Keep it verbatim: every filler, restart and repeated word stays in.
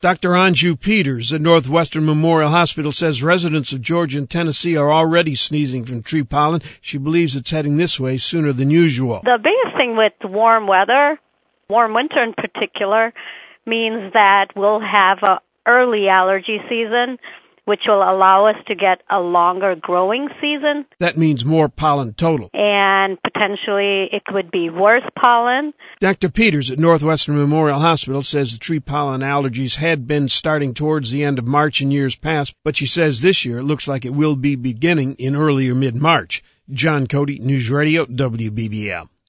Doctor Anju Peters at Northwestern Memorial Hospital says residents of Georgia and Tennessee are already sneezing from tree pollen. She believes it's heading this way sooner than usual. The biggest thing with warm weather, warm winter in particular, means that we'll have an early allergy season, which will allow us to get a longer growing season. That means more pollen total. And potentially it could be worse pollen. Doctor Peters at Northwestern Memorial Hospital says the tree pollen allergies had been starting towards the end of March in years past, but she says this year it looks like it will be beginning in early or mid-March. John Cody, News Radio, W B B M.